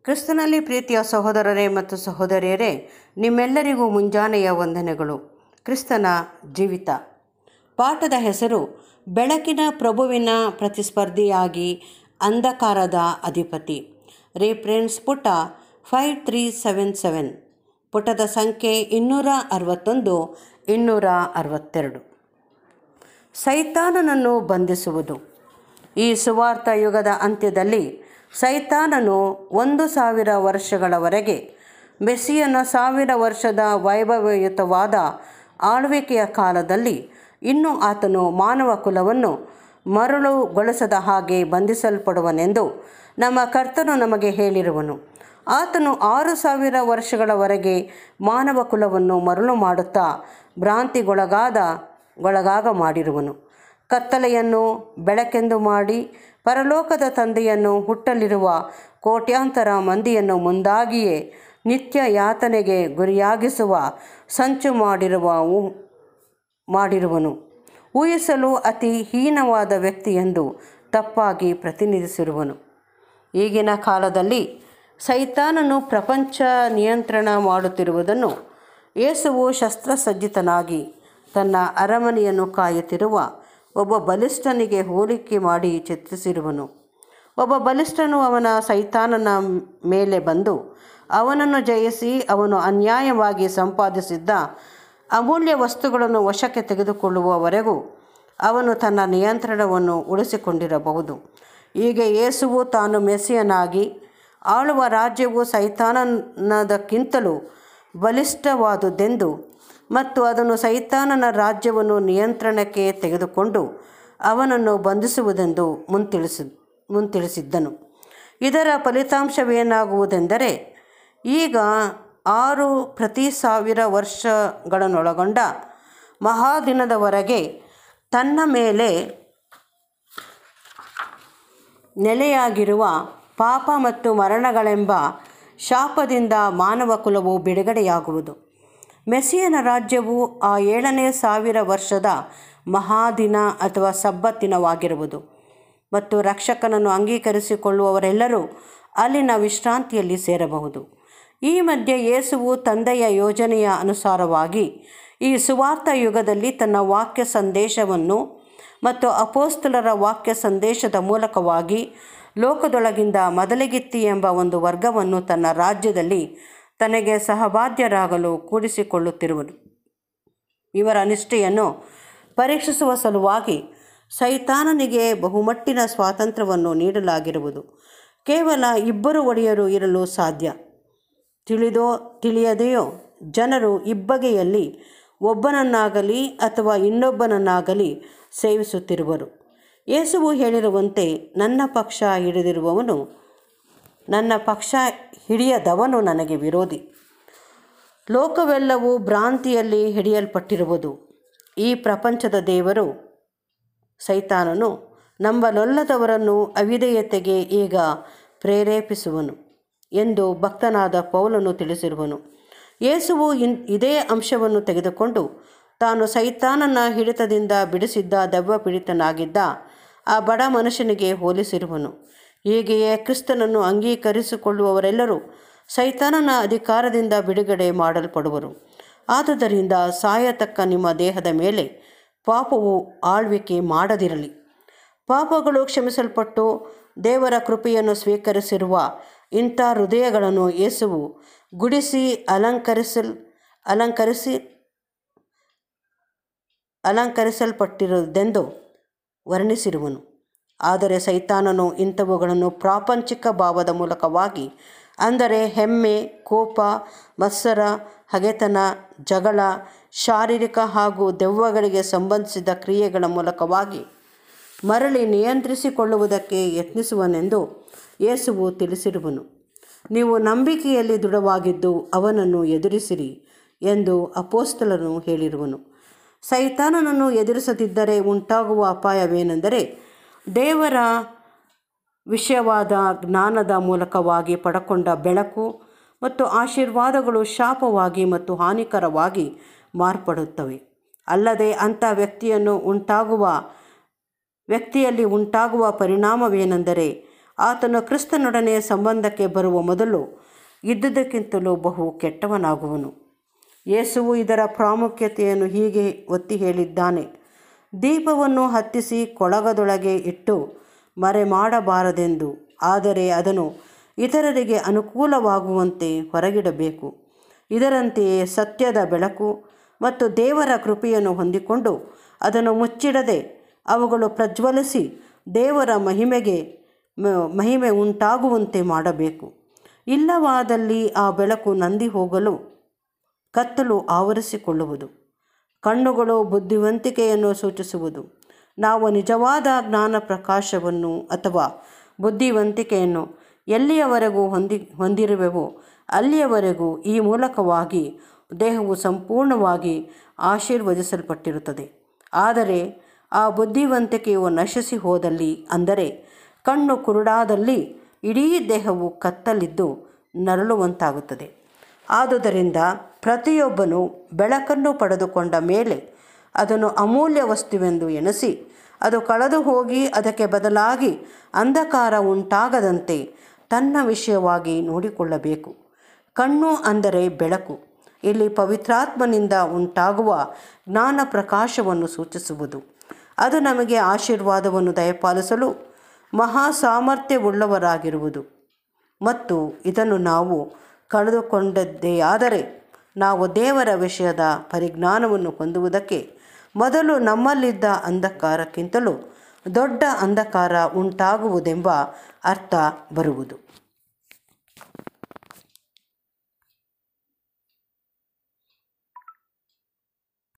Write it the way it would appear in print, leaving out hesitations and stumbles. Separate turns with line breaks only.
ಕ್ರಿಸ್ತನಲ್ಲಿ ಪ್ರೀತಿಯ ಸಹೋದರರೇ ಮತ್ತು ಸಹೋದರಿಯರೇ, ನಿಮ್ಮೆಲ್ಲರಿಗೂ ಮುಂಜಾನೆಯ ವಂದನೆಗಳು. ಕ್ರಿಸ್ತನ ಜೀವಿತ ಪಾಠದ ಹೆಸರು ಬೆಳಕಿನ ಪ್ರಭುವಿನ ಪ್ರತಿಸ್ಪರ್ಧಿಯಾಗಿ ಅಂಧಕಾರದ ಅಧಿಪತಿ. ರೆಫರೆನ್ಸ್ ಪುಟ 5377, ಪುಟದ ಸಂಖ್ಯೆ 261, 262. ಸೈತಾನನನ್ನು ಬಂಧಿಸುವುದು. ಈ ಸುವಾರ್ಥ ಯುಗದ ಅಂತ್ಯದಲ್ಲಿ ಸೈತಾನನು 1000 ವರ್ಷಗಳವರೆಗೆ ಮೆಸ್ಸಿಯನ 1000 ವರ್ಷದ ವೈಭವಯುತವಾದ ಆಳ್ವಿಕೆಯ ಕಾಲದಲ್ಲಿ ಇನ್ನೂ ಆತನು ಮಾನವ ಕುಲವನ್ನು ಮರಳುಗೊಳಿಸದ ಹಾಗೆ ಬಂಧಿಸಲ್ಪಡುವನೆಂದು ನಮ್ಮ ಕರ್ತನು ನಮಗೆ ಹೇಳಿರುವನು. ಆತನು 6000 ವರ್ಷಗಳವರೆಗೆ ಮಾನವ ಕುಲವನ್ನು ಮರಳು ಮಾಡುತ್ತಾ ಭ್ರಾಂತಿಗೊಳಗಾಗ ಮಾಡಿರುವನು. ಕತ್ತಲೆಯನ್ನು ಬೆಳಕೆಂದು ಮಾಡಿ ಪರಲೋಕದ ತಂದೆಯನ್ನು ಹುಟ್ಟಲಿರುವ ಕೋಟ್ಯಾಂತರ ಮಂದಿಯನ್ನು ಮುಂದಾಗಿಯೇ ನಿತ್ಯ ಯಾತನೆಗೆ ಗುರಿಯಾಗಿಸುವ ಸಂಚು ಮಾಡಿರುವನು. ಊಹಿಸಲು ಅತಿ ಹೀನವಾದ ವ್ಯಕ್ತಿಯೆಂದು ತಪ್ಪಾಗಿ ಪ್ರತಿನಿಧಿಸಿರುವನು. ಈಗಿನ ಕಾಲದಲ್ಲಿ ಸೈತಾನನು ಪ್ರಪಂಚ ನಿಯಂತ್ರಣ ಮಾಡುತ್ತಿರುವುದನ್ನು ಯೇಸುವು ಶಸ್ತ್ರಸಜ್ಜಿತನಾಗಿ ತನ್ನ ಅರಮನೆಯನ್ನು ಕಾಯುತ್ತಿರುವ ಒಬ್ಬ ಬಲಿಷ್ಠನಿಗೆ ಹೋಲಿಕೆ ಮಾಡಿ ಚಿತ್ರಿಸಿರುವನು. ಒಬ್ಬ ಬಲಿಷ್ಠನು ಅವನ ಸೈತಾನನ ಮೇಲೆ ಬಂದು ಅವನನ್ನು ಜಯಿಸಿ ಅವನು ಅನ್ಯಾಯವಾಗಿ ಸಂಪಾದಿಸಿದ್ದ ಅಮೂಲ್ಯ ವಸ್ತುಗಳನ್ನು ವಶಕ್ಕೆ ತೆಗೆದುಕೊಳ್ಳುವವರೆಗೂ ಅವನು ತನ್ನ ನಿಯಂತ್ರಣವನ್ನು ಉಳಿಸಿಕೊಂಡಿರಬಹುದು. ಹೀಗೆ ಯೇಸುವು ತಾನು ಮೆಸ್ಸಿಯನಾಗಿ ಆಳುವ ರಾಜ್ಯವು ಸೈತಾನನದಕ್ಕಿಂತಲೂ ಬಲಿಷ್ಠವಾದುದೆಂದು ಮತ್ತು ಅದನ್ನು ಸೈತಾನನ ರಾಜ್ಯವನ್ನು ನಿಯಂತ್ರಣಕ್ಕೆ ತೆಗೆದುಕೊಂಡು ಅವನನ್ನು ಬಂಧಿಸುವುದೆಂದು ಮುಂತಿಳಿಸಿದ್ದನು. ಇದರ ಫಲಿತಾಂಶವೇನಾಗುವುದೆಂದರೆ, ಈಗ 6 ಪ್ರತಿ 1000 ವರ್ಷಗಳನ್ನೊಳಗೊಂಡ ಮಹಾದಿನದವರೆಗೆ ತನ್ನ ಮೇಲೆ ನೆಲೆಯಾಗಿರುವ ಪಾಪ ಮತ್ತು ಮರಣಗಳೆಂಬ ಶಾಪದಿಂದ ಮಾನವ ಕುಲವು ಬಿಡುಗಡೆಯಾಗುವುದು. ಮೆಸ್ಸಿಯನ ರಾಜ್ಯವು ಆ 7ನೇ 1000 ವರ್ಷದ ಮಹಾದಿನ ಅಥವಾ ಸಬ್ಬತ್ತಿನವಾಗಿರುವುದು ಮತ್ತು ರಕ್ಷಕನನ್ನು ಅಂಗೀಕರಿಸಿಕೊಳ್ಳುವವರೆಲ್ಲರೂ ಅಲ್ಲಿನ ವಿಶ್ರಾಂತಿಯಲ್ಲಿ ಸೇರಬಹುದು. ಈ ಮಧ್ಯೆ ಯೇಸುವು ತಂದೆಯ ಯೋಜನೆಯ ಅನುಸಾರವಾಗಿ ಈ ಸುವಾರ್ಥ ಯುಗದಲ್ಲಿ ತನ್ನ ವಾಕ್ಯ ಸಂದೇಶವನ್ನು ಮತ್ತು ಅಪೊಸ್ತಲರ ವಾಕ್ಯ ಸಂದೇಶದ ಮೂಲಕವಾಗಿ ಲೋಕದೊಳಗಿಂದ ಮೊದಲಿಗಿತ್ತಿ ಎಂಬ ಒಂದು ವರ್ಗವನ್ನು ತನ್ನ ರಾಜ್ಯದಲ್ಲಿ ತನಗೆ ಸಹಭಾಗ್ಯರಾಗಲು ಕೂಡಿಸಿಕೊಳ್ಳುತ್ತಿರುವನು. ಇವರ ನಿಷ್ಠೆಯನ್ನು ಪರೀಕ್ಷಿಸುವ ಸಲುವಾಗಿ ಸೈತಾನನಿಗೆ ಬಹುಮಟ್ಟಿನ ಸ್ವಾತಂತ್ರ್ಯವನ್ನು ನೀಡಲಾಗಿರುವುದು. ಕೇವಲ 2 ಒಡೆಯರು ಇರಲು ಸಾಧ್ಯ. ತಿಳಿದೋ ತಿಳಿಯದೆಯೋ ಜನರು ಇಬ್ಬಗೆಯಲ್ಲಿ ಒಬ್ಬನನ್ನಾಗಲಿ ಅಥವಾ ಇನ್ನೊಬ್ಬನನ್ನಾಗಲಿ ಸೇವಿಸುತ್ತಿರುವರು. ಯೇಸುವು ಹೇಳಿರುವಂತೆ, ನನ್ನ ಪಕ್ಷ ಹಿಡಿದಿರುವವನು ನನ್ನ ಪಕ್ಷ ಹಿಡಿಯದವನು ನನಗೆ ವಿರೋಧಿ. ಲೋಕವೆಲ್ಲವೂ ಭ್ರಾಂತಿಯಲ್ಲಿ ಹಿಡಿಯಲ್ಪಟ್ಟಿರುವುದು. ಈ ಪ್ರಪಂಚದ ದೇವರು ಸೈತಾನನು ನಂಬಲೊಲ್ಲದವರನ್ನು ಅವಿಧೇಯತೆಗೆ ಈಗ ಪ್ರೇರೇಪಿಸುವನು ಎಂದು ಭಕ್ತನಾದ ಪೌಲನು ತಿಳಿಸಿರುವನು. ಯೇಸುವು ಇದೇ ಅಂಶವನ್ನು ತೆಗೆದುಕೊಂಡು ತಾನು ಸೈತಾನನ ಹಿಡಿತದಿಂದ ಬಿಡಿಸಿದ್ದ ದೆವ್ವ ಪೀಡಿತನಾಗಿದ್ದ ಆ ಬಡ ಮನುಷ್ಯನಿಗೆ ಹೋಲಿಸಿರುವನು. ಹೀಗೆಯೇ ಕ್ರಿಸ್ತನನ್ನು ಅಂಗೀಕರಿಸಿಕೊಳ್ಳುವವರೆಲ್ಲರೂ ಸೈತಾನನ ಅಧಿಕಾರದಿಂದ ಬಿಡುಗಡೆ ಮಾಡಲ್ಪಡುವರು. ಆದುದರಿಂದ ಸಾಯತಕ್ಕ ನಿಮ್ಮ ದೇಹದ ಮೇಲೆ ಪಾಪವು ಆಳ್ವಿಕೆ ಮಾಡದಿರಲಿ. ಪಾಪಗಳು ಕ್ಷಮಿಸಲ್ಪಟ್ಟು ದೇವರ ಕೃಪೆಯನ್ನು ಸ್ವೀಕರಿಸಿರುವ ಇಂಥ ಹೃದಯಗಳನ್ನು ಯೇಸುವು ಗುಡಿಸಿ ಅಲಂಕರಿಸಲ್ಪಟ್ಟಿರುವುದೆಂದು ವರ್ಣಿಸಿರುವನು. ಆದರೆ ಸೈತಾನನು ಇಂಥವುಗಳನ್ನು ಪ್ರಾಪಂಚಿಕ ಭಾವದ ಮೂಲಕವಾಗಿ, ಅಂದರೆ ಹೆಮ್ಮೆ, ಕೋಪ, ಮತ್ಸರ, ಹಗೆತನ, ಜಗಳ, ಶಾರೀರಿಕ ಹಾಗೂ ದೆವ್ವಗಳಿಗೆ ಸಂಬಂಧಿಸಿದ ಕ್ರಿಯೆಗಳ ಮೂಲಕವಾಗಿ ಮರಳಿ ನಿಯಂತ್ರಿಸಿಕೊಳ್ಳುವುದಕ್ಕೆ ಯತ್ನಿಸುವನೆಂದು ಯೇಸುವು ತಿಳಿಸಿರುವನು. ನೀವು ನಂಬಿಕೆಯಲ್ಲಿ ದೃಢವಾಗಿದ್ದು ಅವನನ್ನು ಎದುರಿಸಿರಿ ಎಂದು ಅಪೊಸ್ತಲನು ಹೇಳಿರುವನು. ಸೈತಾನನನ್ನು ಎದುರಿಸದಿದ್ದರೆ ಉಂಟಾಗುವ ಅಪಾಯವೇನೆಂದರೆ, ದೇವರ ವಿಷಯವಾದ ಜ್ಞಾನದ ಮೂಲಕವಾಗಿ ಪಡಕೊಂಡ ಬೆಳಕು ಮತ್ತು ಆಶೀರ್ವಾದಗಳು ಶಾಪವಾಗಿ ಮತ್ತು ಹಾನಿಕರವಾಗಿ ಮಾರ್ಪಡುತ್ತವೆ. ಅಲ್ಲದೆ ಅಂಥ ವ್ಯಕ್ತಿಯಲ್ಲಿ ಉಂಟಾಗುವ ಪರಿಣಾಮವೇನೆಂದರೆ, ಆತನು ಕ್ರಿಸ್ತನೊಡನೆ ಸಂಬಂಧಕ್ಕೆ ಬರುವ ಮೊದಲು ಇದ್ದುದಕ್ಕಿಂತಲೂ ಬಹು ಕೆಟ್ಟವನಾಗುವನು. ಯೇಸುವು ಇದರ ಪ್ರಾಮುಖ್ಯತೆಯನ್ನು ಹೀಗೆ ಒತ್ತಿ ಹೇಳಿದ್ದಾನೆ: ದೀಪವನ್ನು ಹತ್ತಿಸಿ ಕೊಳಗದೊಳಗೆ ಇಟ್ಟು ಮರೆ ಮಾಡಬಾರದೆಂದು, ಆದರೆ ಅದನ್ನು ಇತರರಿಗೆ ಅನುಕೂಲವಾಗುವಂತೆ ಹೊರಗಿಡಬೇಕು. ಇದರಂತೆಯೇ ಸತ್ಯದ ಬೆಳಕು ಮತ್ತು ದೇವರ ಕೃಪೆಯನ್ನು ಹೊಂದಿಕೊಂಡು ಅದನ್ನು ಮುಚ್ಚಿಡದೆ ಅವುಗಳು ಪ್ರಜ್ವಲಿಸಿ ದೇವರ ಮಹಿಮೆ ಉಂಟಾಗುವಂತೆ ಮಾಡಬೇಕು. ಇಲ್ಲವಾದಲ್ಲಿ ಆ ಬೆಳಕು ನಂದಿ ಹೋಗಲು ಕತ್ತಲು ಆವರಿಸಿಕೊಳ್ಳುವುದು. ಕಣ್ಣುಗಳು ಬುದ್ಧಿವಂತಿಕೆಯನ್ನು ಸೂಚಿಸುವುದು. ನಾವು ನಿಜವಾದ ಜ್ಞಾನ ಪ್ರಕಾಶವನ್ನು ಅಥವಾ ಬುದ್ಧಿವಂತಿಕೆಯನ್ನು ಎಲ್ಲಿಯವರೆಗೂ ಹೊಂದಿರುವೆವೋ ಅಲ್ಲಿಯವರೆಗೂ ಈ ಮೂಲಕವಾಗಿ ದೇಹವು ಸಂಪೂರ್ಣವಾಗಿ ಆಶೀರ್ವದಿಸಲ್ಪಟ್ಟಿರುತ್ತದೆ. ಆದರೆ ಆ ಬುದ್ಧಿವಂತಿಕೆಯು ನಶಿಸಿ ಹೋದಲ್ಲಿ, ಅಂದರೆ ಕಣ್ಣು ಕುರುಡಾದಲ್ಲಿ, ಇಡೀ ದೇಹವು ಕತ್ತಲಿದ್ದು ನರಳುವಂತಾಗುತ್ತದೆ. ಆದುದರಿಂದ ಪ್ರತಿಯೊಬ್ಬನು ಬೆಳಕನ್ನು ಪಡೆದುಕೊಂಡ ಮೇಲೆ ಅದನ್ನು ಅಮೂಲ್ಯ ವಸ್ತುವೆಂದು ಎಣಿಸಿ ಅದು ಕಳೆದು ಹೋಗಿ ಅದಕ್ಕೆ ಬದಲಾಗಿ ಅಂಧಕಾರ ಉಂಟಾಗದಂತೆ ತನ್ನ ವಿಷಯವಾಗಿ ನೋಡಿಕೊಳ್ಳಬೇಕು. ಕಣ್ಣು ಅಂದರೆ ಬೆಳಕು. ಇಲ್ಲಿ ಪವಿತ್ರಾತ್ಮನಿಂದ ಉಂಟಾಗುವ ಜ್ಞಾನ ಪ್ರಕಾಶವನ್ನು ಸೂಚಿಸುವುದು. ಅದು ನಮಗೆ ಆಶೀರ್ವಾದವನ್ನು ದಯಪಾಲಿಸಲು ಮಹಾ ಸಾಮರ್ಥ್ಯವುಳ್ಳವರಾಗಿರುವುದು. ಮತ್ತು ಇದನ್ನು ನಾವು ಕಳೆದುಕೊಂಡದ್ದೆಯಾದರೆ ನಾವು ದೇವರ ವಿಷಯದ ಪರಿಜ್ಞಾನವನ್ನು ಹೊಂದುವುದಕ್ಕೆ ಮೊದಲು ನಮ್ಮಲ್ಲಿದ್ದ ಅಂಧಕಾರಕ್ಕಿಂತಲೂ ದೊಡ್ಡ ಅಂಧಕಾರ ಉಂಟಾಗುವುದೆಂಬ ಅರ್ಥ ಬರುವುದು.